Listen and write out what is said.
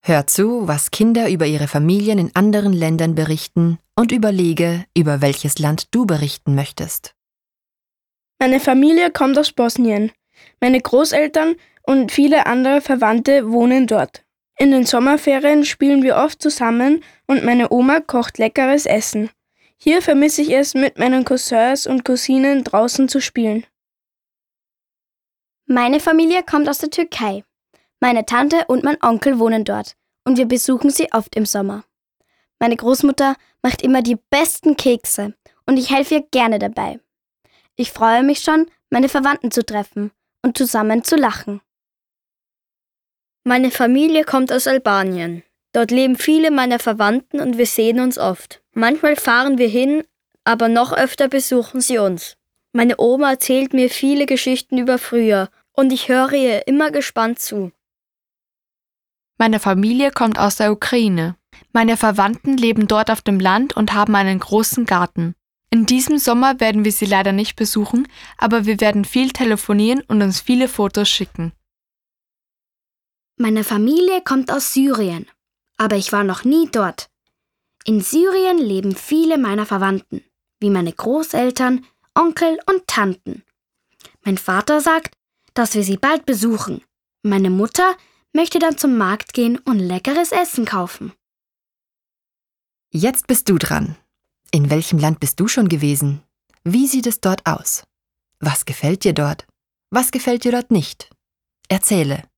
Hör zu, was Kinder über ihre Familien in anderen Ländern berichten und überlege, über welches Land du berichten möchtest. Meine Familie kommt aus Bosnien. Meine Großeltern und viele andere Verwandte wohnen dort. In den Sommerferien spielen wir oft zusammen und meine Oma kocht leckeres Essen. Hier vermisse ich es, mit meinen Cousins und Cousinen draußen zu spielen. Meine Familie kommt aus der Türkei. Meine Tante und mein Onkel wohnen dort und wir besuchen sie oft im Sommer. Meine Großmutter macht immer die besten Kekse und ich helfe ihr gerne dabei. Ich freue mich schon, meine Verwandten zu treffen und zusammen zu lachen. Meine Familie kommt aus Albanien. Dort leben viele meiner Verwandten und wir sehen uns oft. Manchmal fahren wir hin, aber noch öfter besuchen sie uns. Meine Oma erzählt mir viele Geschichten über früher und ich höre ihr immer gespannt zu. Meine Familie kommt aus der Ukraine. Meine Verwandten leben dort auf dem Land und haben einen großen Garten. In diesem Sommer werden wir sie leider nicht besuchen, aber wir werden viel telefonieren und uns viele Fotos schicken. Meine Familie kommt aus Syrien, aber ich war noch nie dort. In Syrien leben viele meiner Verwandten, wie meine Großeltern, Onkel und Tanten. Mein Vater sagt, dass wir sie bald besuchen. Meine Mutter möchte dann zum Markt gehen und leckeres Essen kaufen. Jetzt bist du dran. In welchem Land bist du schon gewesen? Wie sieht es dort aus? Was gefällt dir dort? Was gefällt dir dort nicht? Erzähle.